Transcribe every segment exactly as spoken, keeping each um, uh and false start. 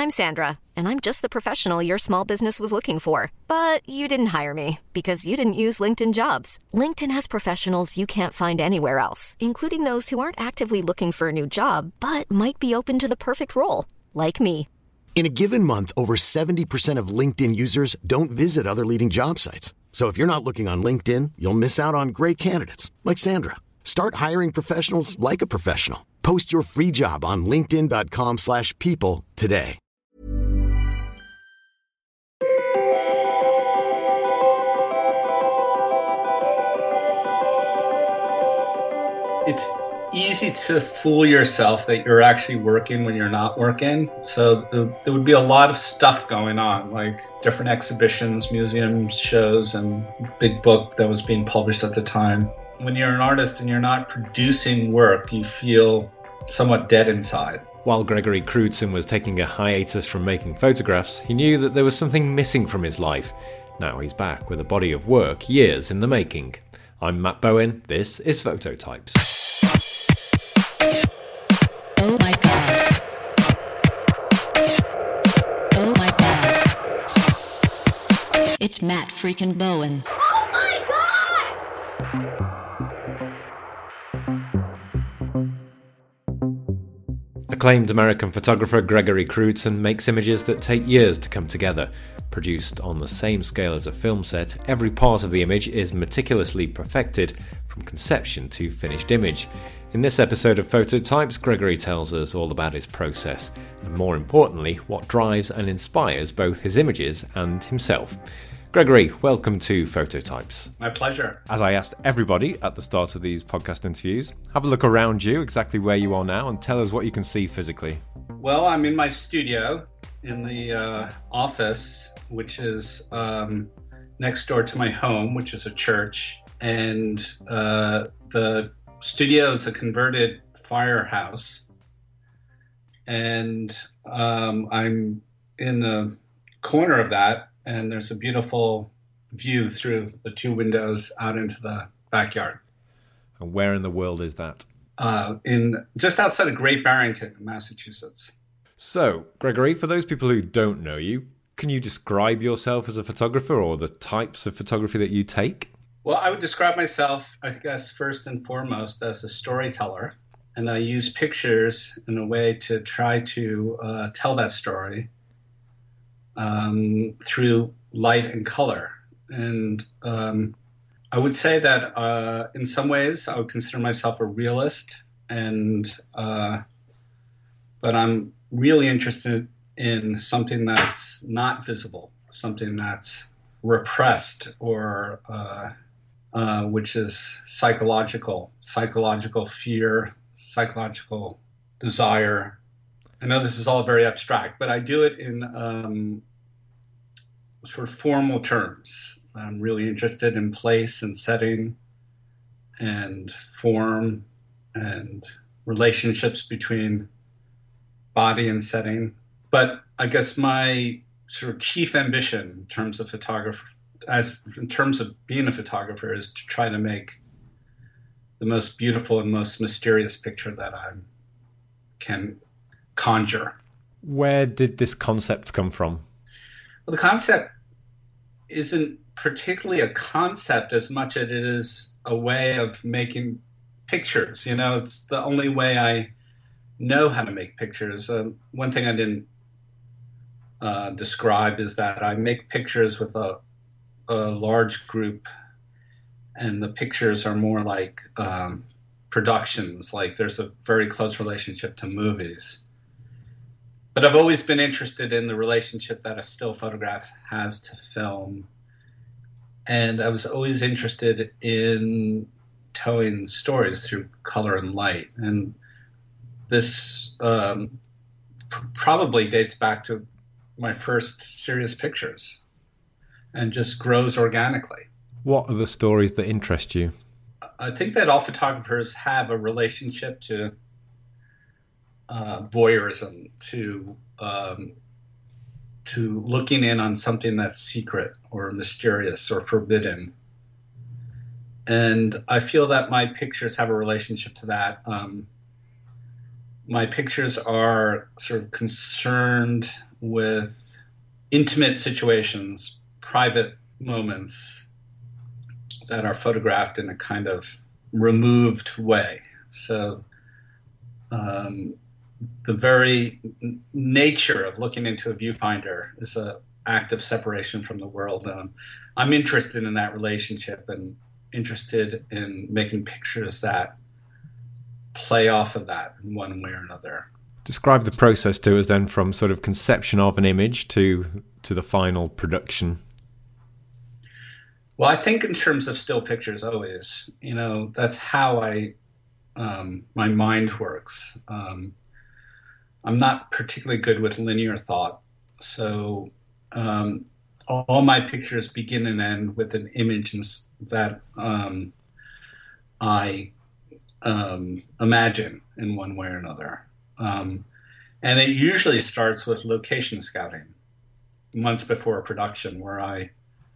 I'm Sandra, and I'm just the professional your small business was looking for. But you didn't hire me because you didn't use LinkedIn Jobs. LinkedIn has professionals you can't find anywhere else, including those who aren't actively looking for a new job, but might be open to the perfect role, like me. In a given month, over seventy percent of LinkedIn users don't visit other leading job sites. So if you're not looking on LinkedIn, you'll miss out on great candidates like Sandra. Start hiring professionals like a professional. Post your free job on linkedin.com slash people today. It's easy to fool yourself that you're actually working when you're not working. So there would be a lot of stuff going on, like different exhibitions, museums, shows, and big book that was being published at the time. When you're an artist and you're not producing work, you feel somewhat dead inside. While Gregory Crewdson was taking a hiatus from making photographs, he knew that there was something missing from his life. Now he's back with a body of work years in the making. I'm Matt Bowen, this is Phototypes. Oh my god. Oh my god. It's Matt freaking Bowen. Oh my gosh! Acclaimed American photographer Gregory Crewdson makes images that take years to come together. Produced on the same scale as a film set, every part of the image is meticulously perfected from conception to finished image. In this episode of Phototypes, Gregory tells us all about his process, and more importantly, what drives and inspires both his images and himself. Gregory, welcome to Phototypes. My pleasure. As I asked everybody at the start of these podcast interviews, have a look around you, exactly where you are now, and tell us what you can see physically. Well, I'm in my studio in the uh, office, which is um, next door to my home, which is a church. And uh, the studio is a converted firehouse. And um, I'm in the corner of that. And there's a beautiful view through the two windows out into the backyard. And where in the world is that? Uh, in just outside of Great Barrington, Massachusetts. So, Gregory, for those people who don't know you, can you describe yourself as a photographer or the types of photography that you take? Well, I would describe myself, I guess, first and foremost as a storyteller. And I use pictures in a way to try to uh, tell that story. Um, through light and color. And um, I would say that uh, in some ways I would consider myself a realist, and uh, but I'm really interested in something that's not visible, something that's repressed, or uh, uh, which is psychological, psychological fear, psychological desire. I know this is all very abstract, but I do it in um, sort of formal terms. I'm really interested in place and setting and form and relationships between body and setting. But I guess my sort of chief ambition in terms of photography, as in terms of being a photographer, is to try to make the most beautiful and most mysterious picture that I can conjure. Where did this concept come from? Well, the concept isn't particularly a concept as much as it is a way of making pictures. You know, it's the only way I know how to make pictures. Uh, one thing I didn't uh, describe is that I make pictures with a, a large group, and the pictures are more like um, productions. Like there's a very close relationship to movies. But I've always been interested in the relationship that a still photograph has to film. And I was always interested in telling stories through color and light. And this um, pr- probably dates back to my first serious pictures and just grows organically. What are the stories that interest you? I think that all photographers have a relationship to uh, voyeurism, to um, to looking in on something that's secret or mysterious or forbidden. And I feel that my pictures have a relationship to that. Um, my pictures are sort of concerned with intimate situations, private moments that are photographed in a kind of removed way. So um, the very n- nature of looking into a viewfinder is an act of separation from the world. Um, I'm interested in that relationship and interested in making pictures that play off of that in one way or another. Describe the process to us then, from sort of conception of an image to to the final production. Well, I think in terms of still pictures always, you know, that's how I, um, my mind works. Um, I'm not particularly good with linear thought. So um, all my pictures begin and end with an image that um, I um, imagine in one way or another. Um, and it usually starts with location scouting months before a production, where I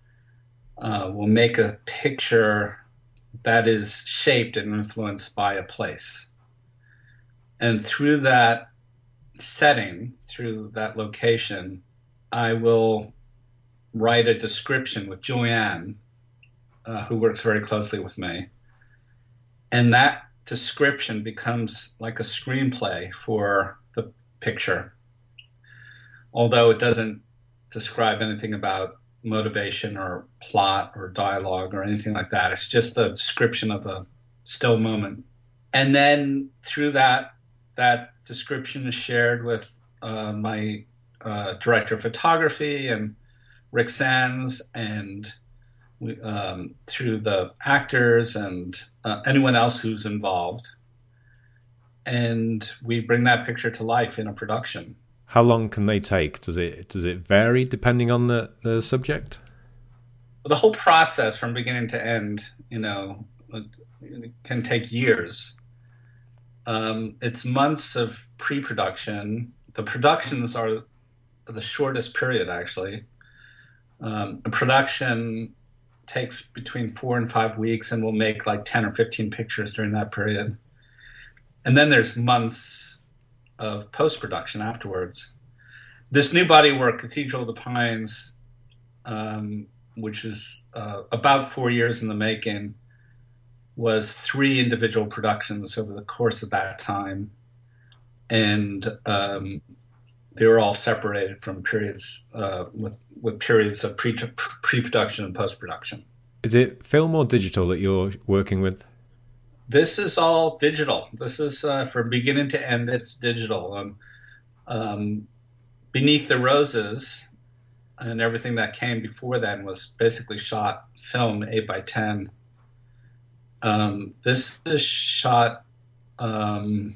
uh, will make a picture that is shaped and influenced by a place. And through that setting, through that location, I will write a description with Joanne, uh, who works very closely with me. And that description becomes like a screenplay for the picture, although it doesn't describe anything about motivation or plot or dialogue or anything like that. It's just a description of a still moment. And then through that, that description is shared with uh, my uh, director of photography and Rick Sands, and we, um, through the actors and uh, anyone else who's involved. And we bring that picture to life in a production. How long can they take? Does it does it vary depending on the, the subject? The whole process from beginning to end, you know, can take years. Um, it's months of pre-production. The productions are the shortest period, actually. Um, a production takes between four and five weeks, and we'll make like ten or fifteen pictures during that period. And then there's months of post-production afterwards. This new body of work, Cathedral of the Pines, um, which is uh, about four years in the making, was three individual productions over the course of that time. And um, they were all separated from periods uh, with, with periods of pre- pre-production and post-production. Is it film or digital that you're working with? This is all digital. This is uh, from beginning to end, it's digital. Um, um, Beneath the Roses and everything that came before then was basically shot film eight by ten. Um, this is shot um,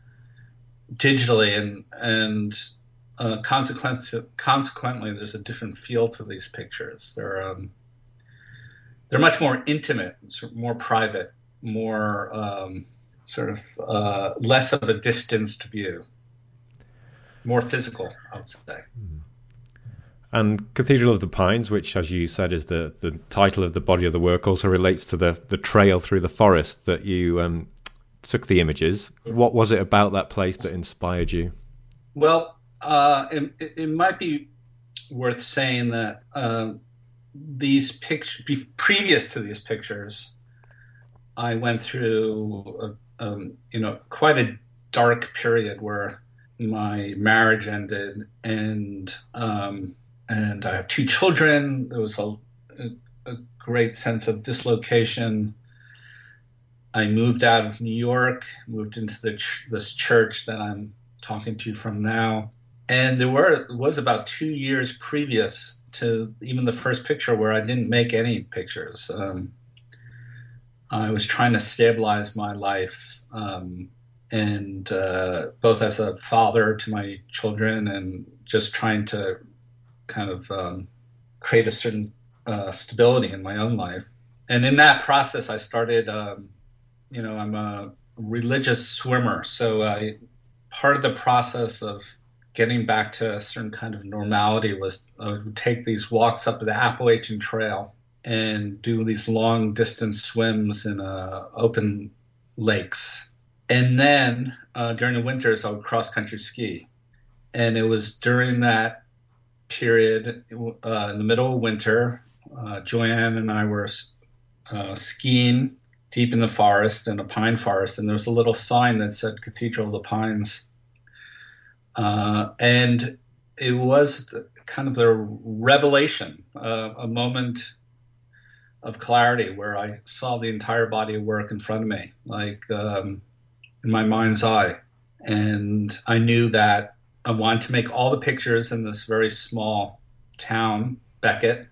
digitally, and and uh, consequently, consequently, there's a different feel to these pictures. They're um, they're much more intimate, more private, more um, sort of uh, less of a distanced view, more physical, I would say. And Cathedral of the Pines, which, as you said, is the, the title of the body of the work, also relates to the, the trail through the forest that you um, took the images. What was it about that place that inspired you? Well, uh, it, it might be worth saying that uh, these pictures, previous to these pictures, I went through, a, um, you know, quite a dark period where my marriage ended, and um, and I have two children. There was a, a, a great sense of dislocation. I moved out of New York, moved into the ch- this church that I'm talking to you from now, and there were was about two years previous to even the first picture where I didn't make any pictures. Um, I was trying to stabilize my life, um, and uh, both as a father to my children and just trying to kind of um, create a certain uh, stability in my own life. And in that process, I started, um, you know, I'm a religious swimmer. So I, part of the process of getting back to a certain kind of normality was I would take these walks up the Appalachian Trail and do these long distance swims in uh, open lakes. And then uh, during the winters, I would cross-country ski. And it was during that period, uh, in the middle of winter, uh, Joanne and I were uh, skiing deep in the forest, in a pine forest, and there was a little sign that said Cathedral of the Pines. Uh, and it was the, kind of the revelation, uh, a moment of clarity where I saw the entire body of work in front of me, like um, in my mind's eye. And I knew that I wanted to make all the pictures in this very small town, Beckett,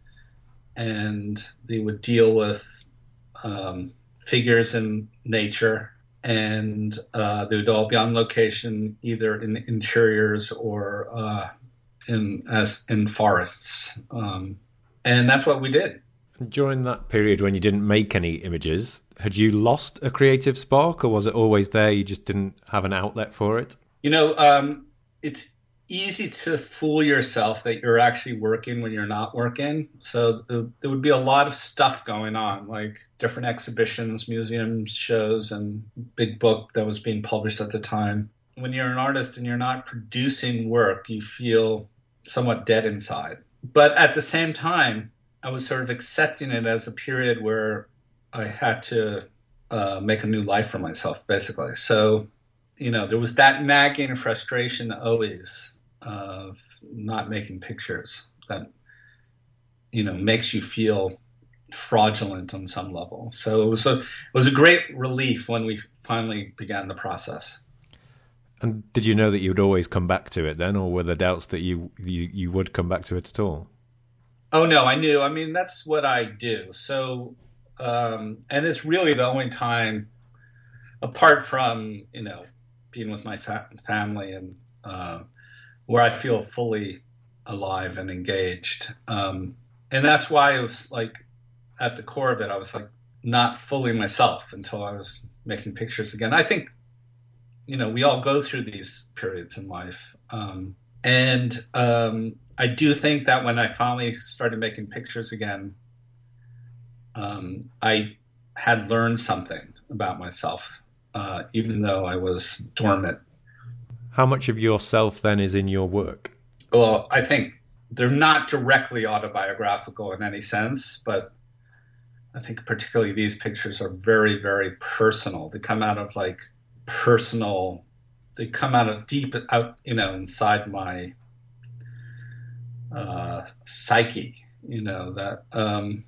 and they would deal with um, figures in nature, and uh, they would all be on location, either in interiors or uh, in as in forests, um, and that's what we did. During that period when you didn't make any images, had you lost a creative spark, or was it always there? You just didn't have an outlet for it? You know, um, it's easy to fool yourself that you're actually working when you're not working. So th- there would be a lot of stuff going on, like different exhibitions, museums, shows, and big book that was being published at the time. When you're an artist and you're not producing work, you feel somewhat dead inside. But at the same time, I was sort of accepting it as a period where I had to uh, make a new life for myself, basically. So, you know, there was that nagging frustration always of not making pictures that, you know, makes you feel fraudulent on some level. So it was a, it was a great relief when we finally began the process. And did you know that you'd always come back to it then, or were there doubts that you, you, you would come back to it at all? Oh, no, I knew. I mean, that's what I do. So, um, and it's really the only time, apart from, you know, being with my fa- family and uh, where I feel fully alive and engaged. Um, and that's why it was like, at the core of it, I was like not fully myself until I was making pictures again. I think, you know, we all go through these periods in life. Um, and um, I do think that when I finally started making pictures again, um, I had learned something about myself, uh, even though I was dormant. How much of yourself then is in your work? Well, I think they're not directly autobiographical in any sense, but I think particularly these pictures are very, very personal. They come out of like personal, they come out of deep out, you know, inside my uh, psyche, you know, that, um,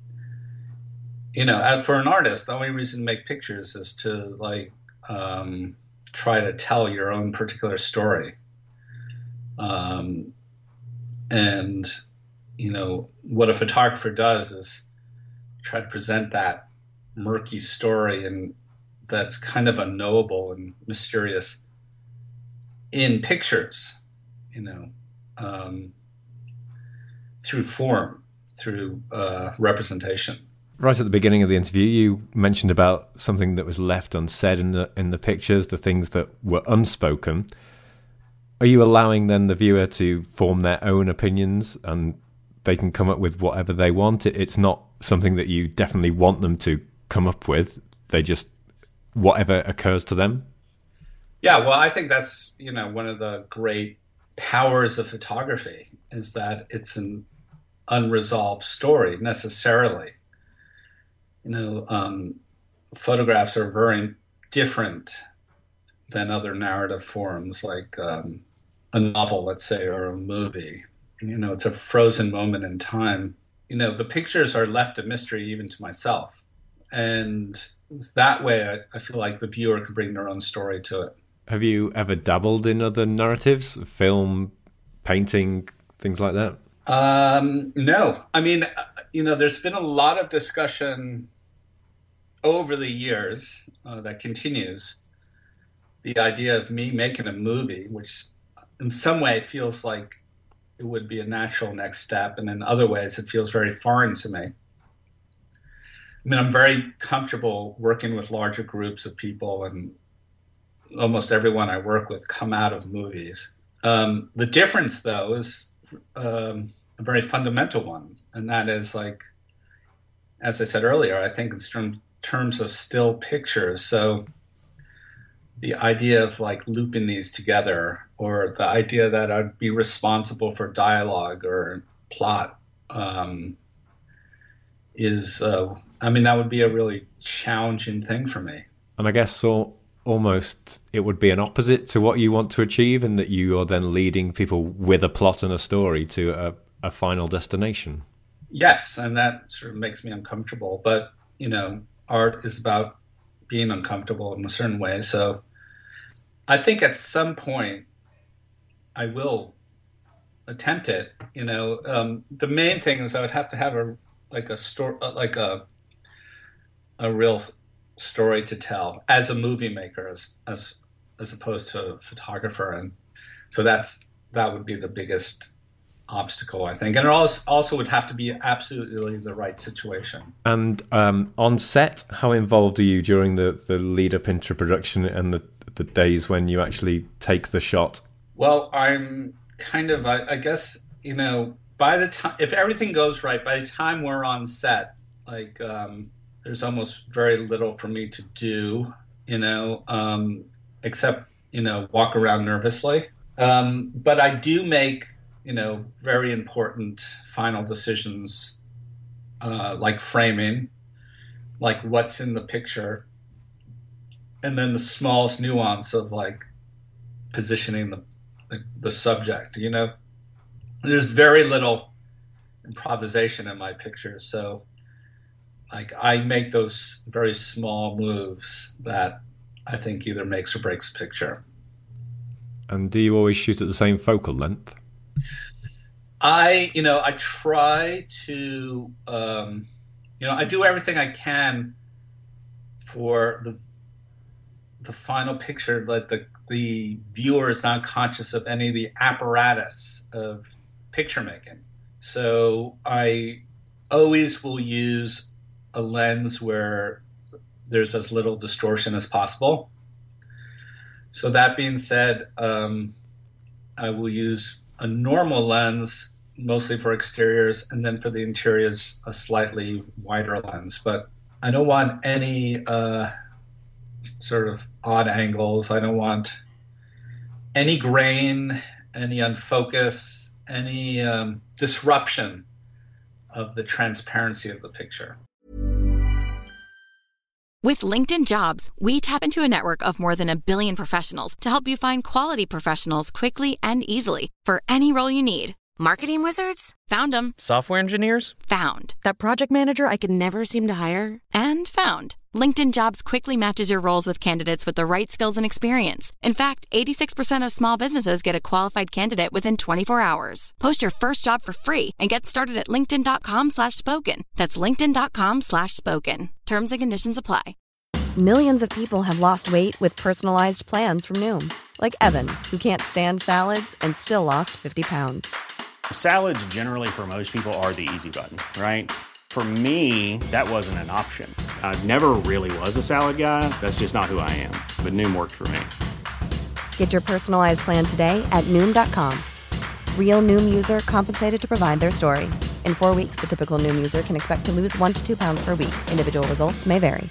you know, for an artist, the only reason to make pictures is to like um, try to tell your own particular story. Um, and, you know, what a photographer does is try to present that murky story, and that's kind of unknowable and mysterious in pictures, you know, um, through form, through uh, representation. Right at the beginning of the interview, you mentioned about something that was left unsaid in the in the pictures, the things that were unspoken. Are you allowing then the viewer to form their own opinions and they can come up with whatever they want? It's not something that you definitely want them to come up with. They just, whatever occurs to them? Yeah, well, I think that's, you know, one of the great powers of photography is that it's an unresolved story necessarily. You know, um, photographs are very different than other narrative forms like um, a novel, let's say, or a movie. You know, it's a frozen moment in time. You know, the pictures are left a mystery even to myself. And that way, I, I feel like the viewer can bring their own story to it. Have you ever dabbled in other narratives, film, painting, things like that? Um, no. I mean, you know, there's been a lot of discussion over the years uh, that continues. The idea of me making a movie, which in some way feels like it would be a natural next step, and in other ways it feels very foreign to me. I mean, I'm very comfortable working with larger groups of people, and almost everyone I work with come out of movies. Um, the difference, though, is um, a very fundamental one, and that is, like, as I said earlier, I think in terms of still pictures. So the idea of like looping these together, or the idea that I'd be responsible for dialogue or plot, um, is, uh, I mean, that would be a really challenging thing for me. And I guess so, almost it would be an opposite to what you want to achieve, in that you are then leading people with a plot and a story to a, a final destination. Yes, and that sort of makes me uncomfortable. But, you know, art is about being uncomfortable in a certain way. So I think at some point I will attempt it. You know, um, the main thing is I would have to have a like a story, like a a real story to tell as a movie maker, as as as opposed to a photographer, and so that's that would be the biggest obstacle, I think. And it also also would have to be absolutely the right situation. And um, on set, how involved are you during the, the lead up into production and the, the days when you actually take the shot? Well, I'm kind of, I, I guess, you know, by the time, if everything goes right, by the time we're on set, like, um, there's almost very little for me to do, you know, um, except, you know, walk around nervously. Um, but I do make, you know, very important final decisions, uh, like framing, like what's in the picture, and then the smallest nuance of like positioning the the, the subject. You know, there's very little improvisation in my pictures, so like I make those very small moves that I think either makes or breaks a picture. And do you always shoot at the same focal length? I, you know, I try to, um, you know, I do everything I can for the the final picture, that the the viewer is not conscious of any of the apparatus of picture making. So I always will use a lens where there's as little distortion as possible. So that being said, um, I will use a normal lens, mostly for exteriors, and then for the interiors, a slightly wider lens. But I don't want any uh, sort of odd angles. I don't want any grain, any unfocus, any um, disruption of the transparency of the picture. With LinkedIn Jobs, we tap into a network of more than a billion professionals to help you find quality professionals quickly and easily for any role you need. Marketing wizards? Found them. Software engineers? Found. That project manager I could never seem to hire? And found. LinkedIn Jobs quickly matches your roles with candidates with the right skills and experience. In fact, eighty-six percent of small businesses get a qualified candidate within twenty-four hours. Post your first job for free and get started at linkedin.com slash spoken. That's linkedin.com slash spoken. Terms and conditions apply. Millions of people have lost weight with personalized plans from Noom. Like Evan, who can't stand salads and still lost fifty pounds. Salads generally for most people are the easy button, right? For me, that wasn't an option. I never really was a salad guy. That's just not who I am. But Noom worked for me. Get your personalized plan today at Noom dot com. Real Noom user compensated to provide their story. In four weeks, the typical Noom user can expect to lose one to two pounds per week. Individual results may vary.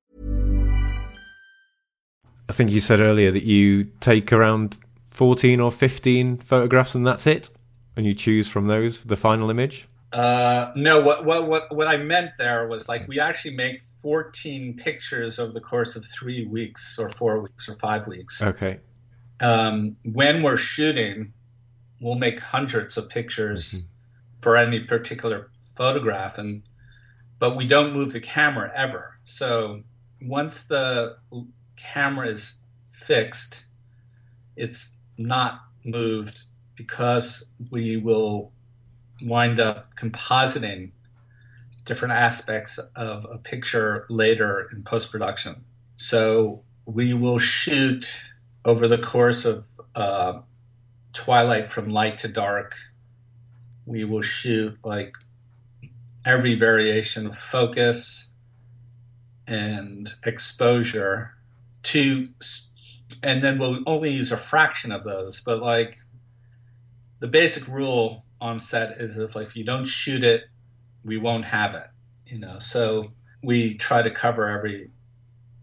I think you said earlier that you take around fourteen or fifteen photographs and that's it? And you choose from those for the final image? Uh, no, what, what what what I meant there was like we actually make fourteen pictures over the course of three weeks or four weeks or five weeks. Okay. Um, when we're shooting, we'll make hundreds of pictures mm-hmm. for any particular photograph, and but we don't move the camera ever. So once the camera is fixed, it's not moved, because we will wind up compositing different aspects of a picture later in post-production. So we will shoot over the course of uh, twilight from light to dark. We will shoot like every variation of focus and exposure to, and then we'll only use a fraction of those, but like the basic rule on set is if like if you don't shoot it, we won't have it, you know. So we try to cover every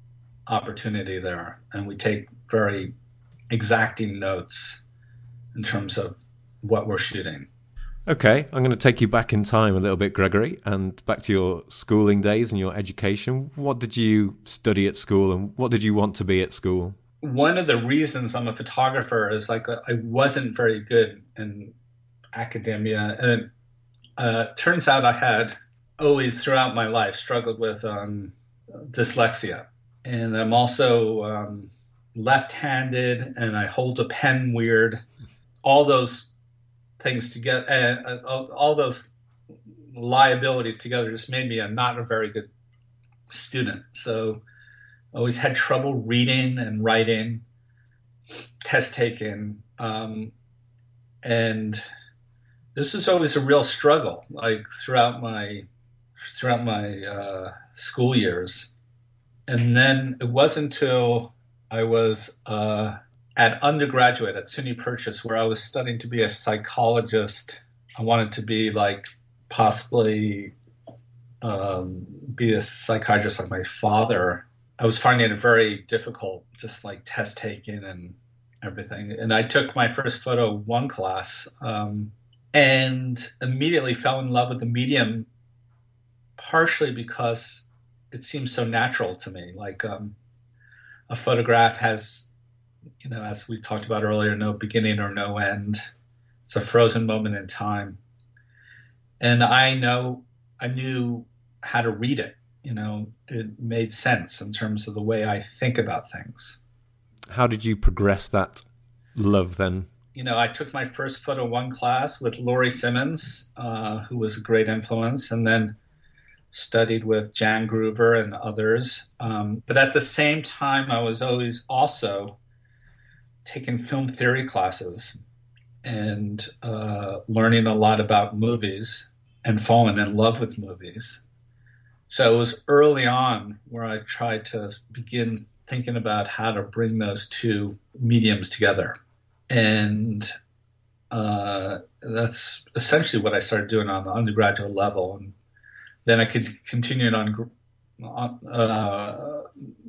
opportunity there, and we take very exacting notes in terms of what we're shooting. Okay, I'm going to take you back in time a little bit, Gregory, and back to your schooling days and your education. What did you study at school, and what did you want to be at school? One of the reasons I'm a photographer is like I wasn't very good in academia, and it uh, turns out I had always throughout my life struggled with um, dyslexia, and I'm also um, left-handed, and I hold a pen weird. All those things together, uh, all those liabilities together, just made me a not a very good student. So I always had trouble reading and writing, test taking, um, and this was always a real struggle. Like throughout my throughout my uh, school years, and then it wasn't until I was uh, at undergraduate at SUNY Purchase, where I was studying to be a psychologist. I wanted to be like possibly um, be a psychiatrist like my father. I was finding it very difficult, just like test taking and everything. And I took my first photo one class um, and immediately fell in love with the medium, partially because it seems so natural to me. Like um, a photograph has, you know, as we talked about earlier, no beginning or no end. It's a frozen moment in time. And I know, I knew how to read it. You know, it made sense in terms of the way I think about things. How did you progress that love then? You know, I took my first photo one class with Laurie Simmons, uh, who was a great influence, and then studied with Jan Groover and others. Um, but at the same time, I was always also taking film theory classes and uh, learning a lot about movies and falling in love with movies. So it was early on where I tried to begin thinking about how to bring those two mediums together. And uh, that's essentially what I started doing on the undergraduate level. And then I could continue on uh,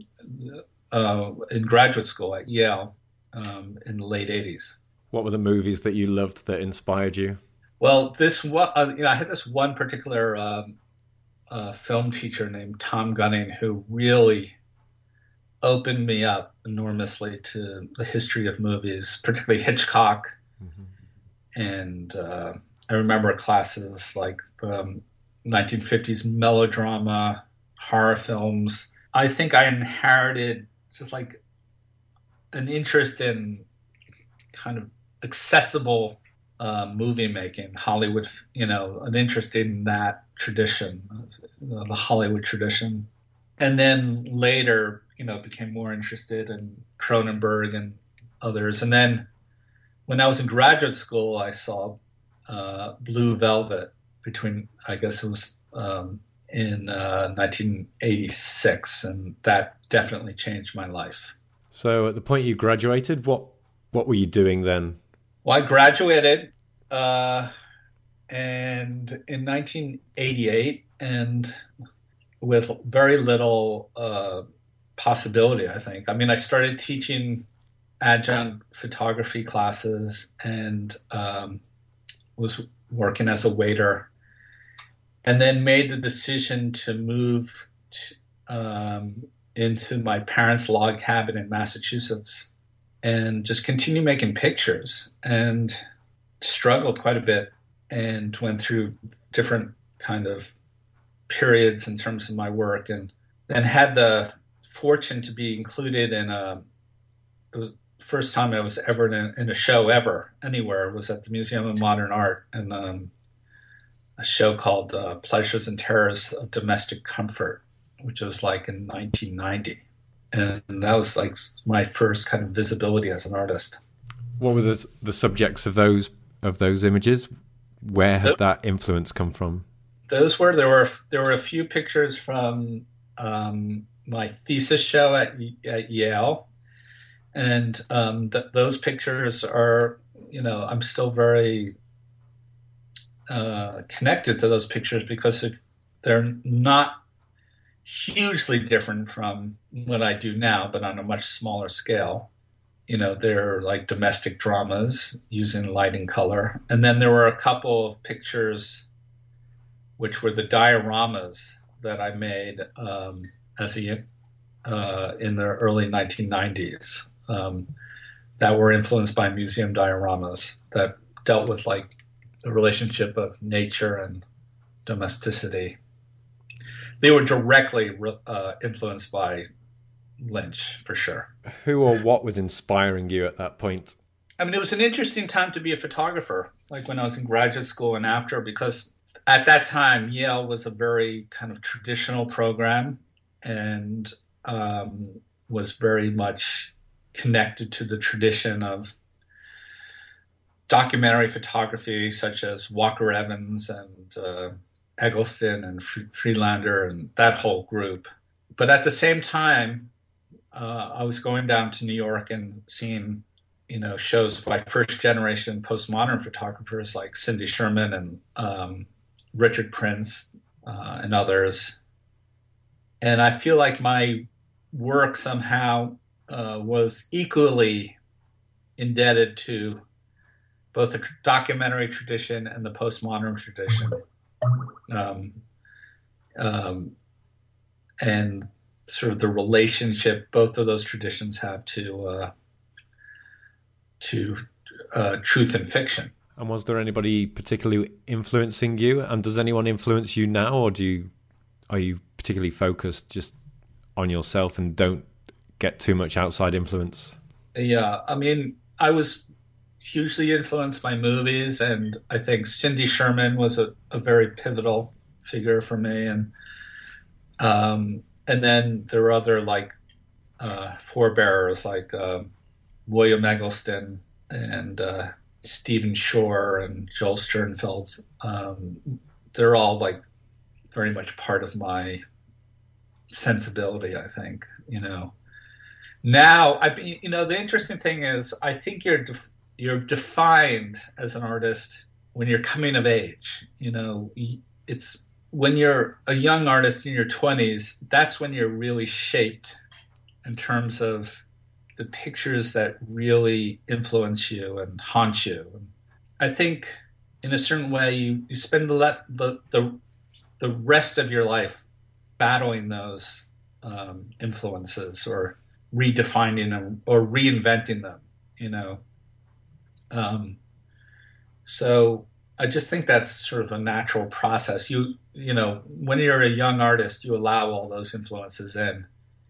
uh, in graduate school at Yale um, in the late eighties. What were the movies that you loved that inspired you? Well, this one, uh, you know, I had this one particular um, uh, film teacher named Tom Gunning who really opened me up enormously to the history of movies, particularly Hitchcock. Mm-hmm. And uh, I remember classes like um, nineteen fifties melodrama, horror films. I think I inherited just like an interest in kind of accessible uh, movie making, Hollywood, you know, an interest in that tradition, uh, the Hollywood tradition. And then later, you know, became more interested in Cronenberg and others. And then when I was in graduate school, I saw uh, Blue Velvet between, I guess it was um, in uh, nineteen eighty-six, and that definitely changed my life. So at the point you graduated, what what were you doing then? Well, I graduated uh, and in nineteen eighty-eight, and with very little uh, possibility, I think. I mean, I started teaching adjunct photography classes and um, was working as a waiter, and then made the decision to move to, um, into my parents' log cabin in Massachusetts and just continue making pictures, and struggled quite a bit and went through different kind of periods in terms of my work, and then had the fortune to be included in a, the first time I was ever in a, in a show ever, anywhere, was at the Museum of Modern Art, and um, a show called uh, Pleasures and Terrors of Domestic Comfort, which was like in nineteen ninety. And that was like my first kind of visibility as an artist. What were the, the subjects of those of those images? Where had that influence come from? Those were there were there were a few pictures from um, my thesis show at at Yale, and um, th- those pictures are, you know, I'm still very uh, connected to those pictures because if they're not hugely different from what I do now, but on a much smaller scale. You know, they're like domestic dramas using light and color. And then there were a couple of pictures which were the dioramas that I made um, as a uh, in the early nineteen nineties um, that were influenced by museum dioramas that dealt with like the relationship of nature and domesticity. They were directly uh, influenced by Lynch, for sure. Who or what was inspiring you at that point? I mean, it was an interesting time to be a photographer, like when I was in graduate school and after, because at that time, Yale was a very kind of traditional program and um, was very much connected to the tradition of documentary photography, such as Walker Evans and uh, Eggleston and Friedlander and that whole group. But at the same time, uh, I was going down to New York and seeing, you know, shows by first generation postmodern photographers like Cindy Sherman and um, Richard Prince uh, and others. And I feel like my work somehow uh, was equally indebted to both the documentary tradition and the postmodern tradition. Um, um, and sort of the relationship both of those traditions have to uh, to uh, truth and fiction. And was there anybody particularly influencing you? And does anyone influence you now, or do you are you particularly focused just on yourself and don't get too much outside influence? Yeah, I mean, I was hugely influenced by movies, and I think Cindy Sherman was a, a very pivotal figure for me. And um, and then there were other like uh, forebearers like uh, William Eggleston and uh, Stephen Shore and Joel Sternfeld. Um, they're all like very much part of my sensibility, I think. You know, now I, you know, the interesting thing is, I think you're def- you're defined as an artist when you're coming of age. You know, it's when you're a young artist in your twenties, that's when you're really shaped in terms of the pictures that really influence you and haunt you. I think in a certain way, you, you spend the, le- the the the rest of your life battling those um, influences or redefining them or reinventing them, you know. Um, so I just think that's sort of a natural process. You you know, when you're a young artist, you allow all those influences in,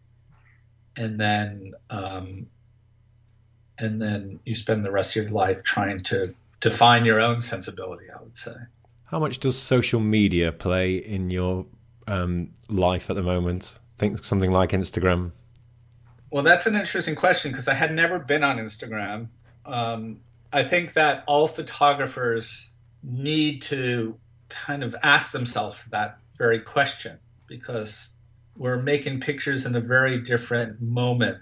and then um, and then you spend the rest of your life trying to define your own sensibility, I would say. How much does social media play in your um, life at the moment? Think something like Instagram. Well, that's an interesting question because I had never been on Instagram. Um, I think that all photographers need to kind of ask themselves that very question because we're making pictures in a very different moment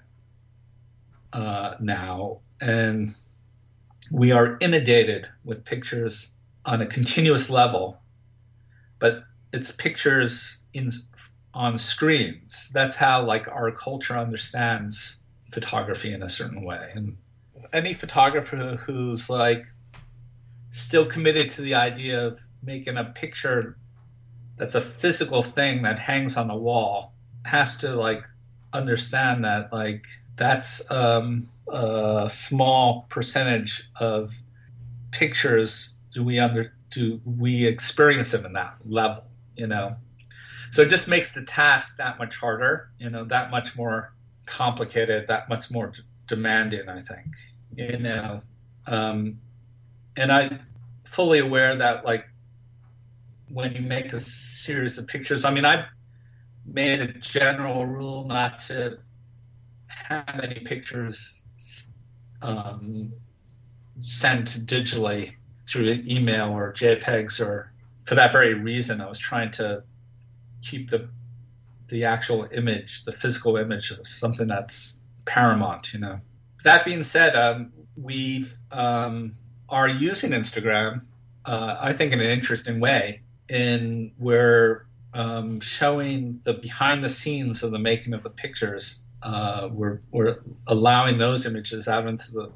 uh, now, and we are inundated with pictures on a continuous level, but it's pictures in on screens. That's how like our culture understands photography in a certain way. And any photographer who's like still committed to the idea of making a picture that's a physical thing that hangs on the wall has to like understand that like that's um, a small percentage of pictures do we under do we experience them in that level, you know. So it just makes the task that much harder, you know, that much more complicated, that much more d- demanding, I think, you know. Um, and I'm fully aware that, like, when you make a series of pictures, I mean, I made a general rule not to have any pictures um, sent digitally through email or JPEGs, or for that very reason, I was trying to keep the the actual image, the physical image, of something that's paramount, you know. That being said, um, we um, are using Instagram, uh, I think, in an interesting way, in where um, showing the behind the scenes of the making of the pictures. Uh, we're, we're allowing those images out into the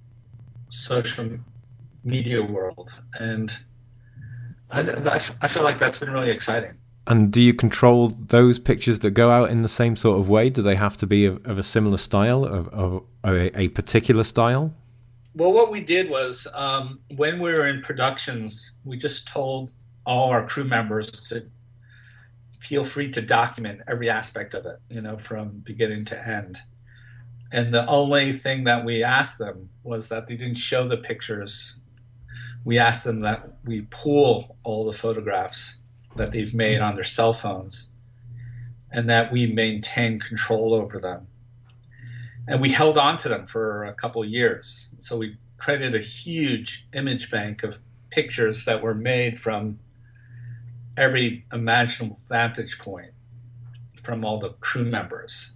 social media world. And I, I feel like that's been really exciting. And do you control those pictures that go out in the same sort of way? Do they have to be of, of a similar style, of, of a, a particular style? Well, what we did was um, when we were in productions, we just told all our crew members to feel free to document every aspect of it, you know, from beginning to end. And the only thing that we asked them was that they didn't show the pictures. We asked them that we pool all the photographs that they've made on their cell phones and that we maintain control over them. And we held on to them for a couple of years. So we created a huge image bank of pictures that were made from every imaginable vantage point from all the crew members.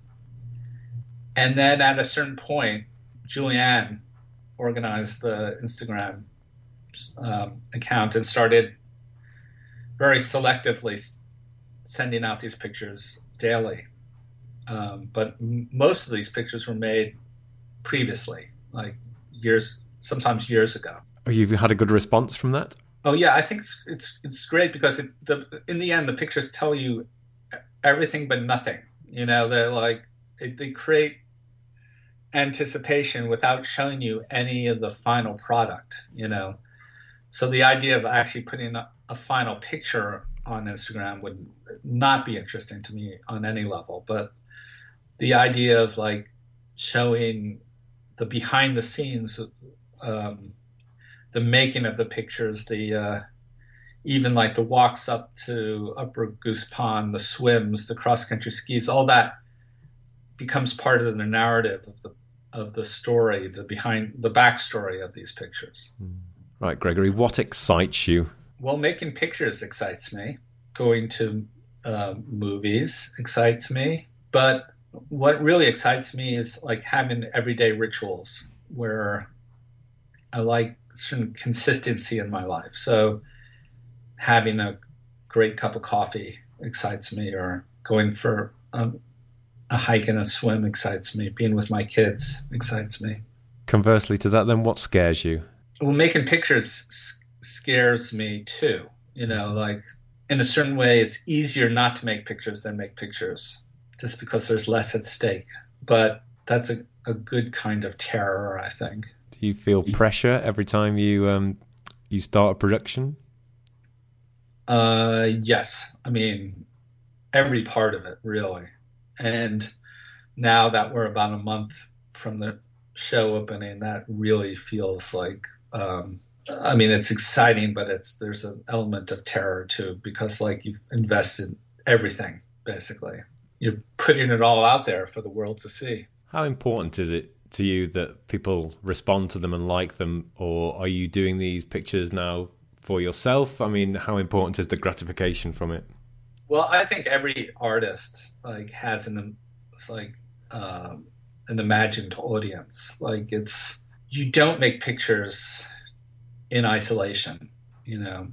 And then at a certain point, Julianne organized the Instagram um, account and started very selectively sending out these pictures daily. Um, but m- most of these pictures were made previously, like years, sometimes years ago. Oh, you've had a good response from that? Oh yeah, I think it's it's, it's great because it, the, in the end, the pictures tell you everything but nothing. You know, they're like, it, they create anticipation without showing you any of the final product, you know. So the idea of actually putting a, a final picture on Instagram would not be interesting to me on any level. But the idea of like showing the behind the scenes, um, the making of the pictures, the uh, even like the walks up to Upper Goose Pond, the swims, the cross-country skis, all that becomes part of the narrative of the of the story, the behind the backstory of these pictures. Right, Gregory, what excites you? Well, making pictures excites me. Going to uh, movies excites me. But what really excites me is like having everyday rituals where I like certain consistency in my life. So having a great cup of coffee excites me, or going for a, a hike and a swim excites me. Being with my kids excites me. Conversely to that, then, what scares you? Well, making pictures s- scares me too. You know, like in a certain way, it's easier not to make pictures than make pictures, just because there's less at stake. But that's a, a good kind of terror, I think. Do you feel pressure every time you um, you start a production? Uh, yes. I mean, every part of it, really. And now that we're about a month from the show opening, that really feels like, um, I mean, it's exciting, but it's there's an element of terror too, because like you've invested everything, basically. You're putting it all out there for the world to see. How important is it to you that people respond to them and like them, or are you doing these pictures now for yourself? I mean, how important is the gratification from it? Well, I think every artist like has an it's like um, an imagined audience. Like it's you don't make pictures in isolation. You know,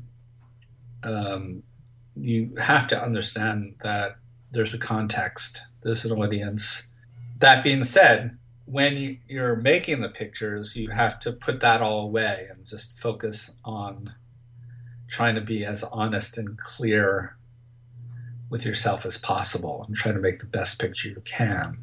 um, you have to understand that there's a context, there's an audience. That being said, when you're making the pictures, you have to put that all away and just focus on trying to be as honest and clear with yourself as possible and try to make the best picture you can.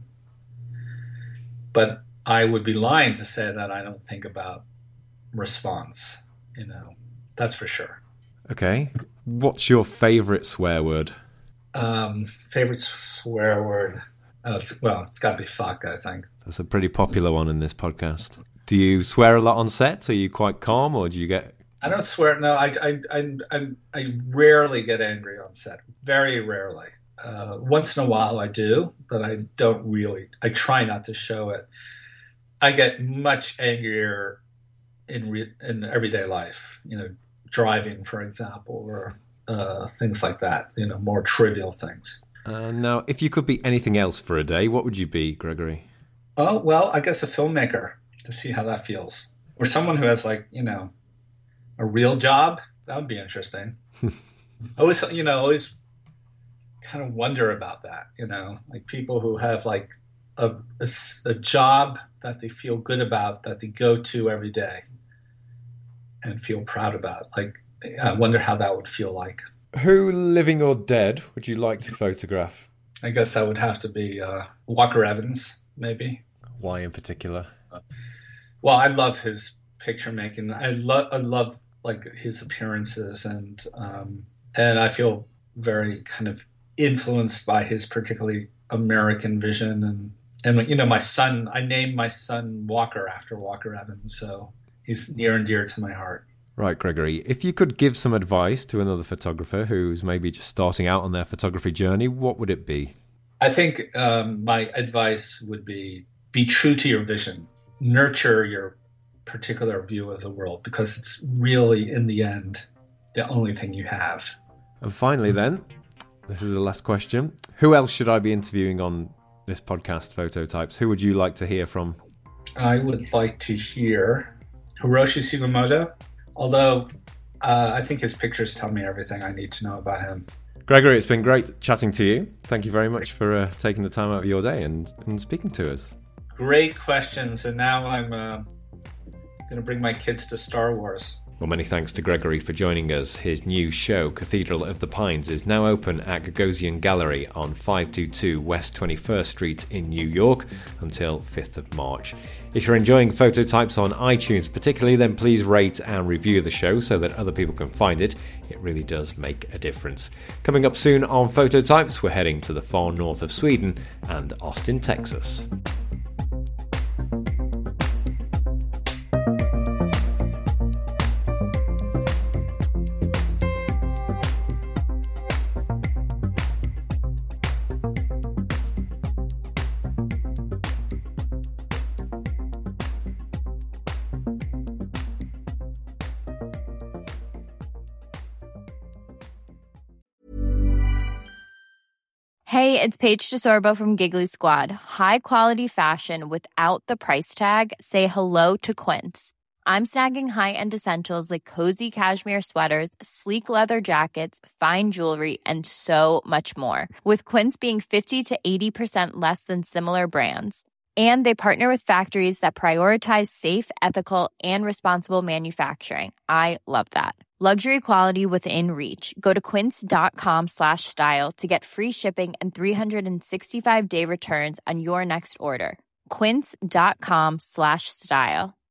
But I would be lying to say that I don't think about response, you know, that's for sure. Okay. What's your favorite swear word? Um, favorite swear word? Oh, it's, well, it's got to be fuck, I think. That's a pretty popular one in this podcast. Do you swear a lot on set? Are you quite calm, or do you get... I don't swear. No, I, I, I, I, I rarely get angry on set. Very rarely. Uh, once in a while I do, but I don't really. I try not to show it. I get much angrier in re, in everyday life. You know, driving, for example, or uh, things like that. You know, more trivial things. Uh, now, if you could be anything else for a day, what would you be, Gregory? Oh, well, I guess a filmmaker, to see how that feels. Or someone who has, like, you know, a real job. That would be interesting. always, you know, always kind of wonder about that, you know, like people who have like a, a, a job that they feel good about, that they go to every day and feel proud about. Like, I wonder how that would feel like. Who, living or dead, would you like to photograph? I guess that would have to be uh, Walker Evans, maybe. Why in particular? Well, I love his picture making. I love, I love like his appearances, and um, and I feel very kind of influenced by his particularly American vision. And and you know, my son, I named my son Walker after Walker Evans, so he's near and dear to my heart. Right, Gregory, if you could give some advice to another photographer who's maybe just starting out on their photography journey, what would it be? I think um, my advice would be, be true to your vision. Nurture your particular view of the world, because it's really, in the end, the only thing you have. And finally then, this is the last question. Who else should I be interviewing on this podcast, Phototypes? Who would you like to hear from? I would like to hear Hiroshi Sugimoto. Although uh, I think his pictures tell me everything I need to know about him. Gregory, it's been great chatting to you. Thank you very much for uh, taking the time out of your day and, and speaking to us. Great questions. And now I'm uh, going to bring my kids to Star Wars. Well, many thanks to Gregory for joining us. His new show, Cathedral of the Pines, is now open at Gagosian Gallery on five twenty-two West twenty-first Street in New York until fifth of March. If you're enjoying Phototypes on iTunes particularly, then please rate and review the show so that other people can find it. It really does make a difference. Coming up soon on Phototypes, we're heading to the far north of Sweden and Austin, Texas. Hey, it's Paige DeSorbo from Giggly Squad. High quality fashion without the price tag. Say hello to Quince. I'm snagging high-end essentials like cozy cashmere sweaters, sleek leather jackets, fine jewelry, and so much more. With Quince being fifty to eighty percent less than similar brands. And they partner with factories that prioritize safe, ethical, and responsible manufacturing. I love that. Luxury quality within reach. Go to quince.com slash style to get free shipping and three sixty-five day returns on your next order. Quince.com slash style.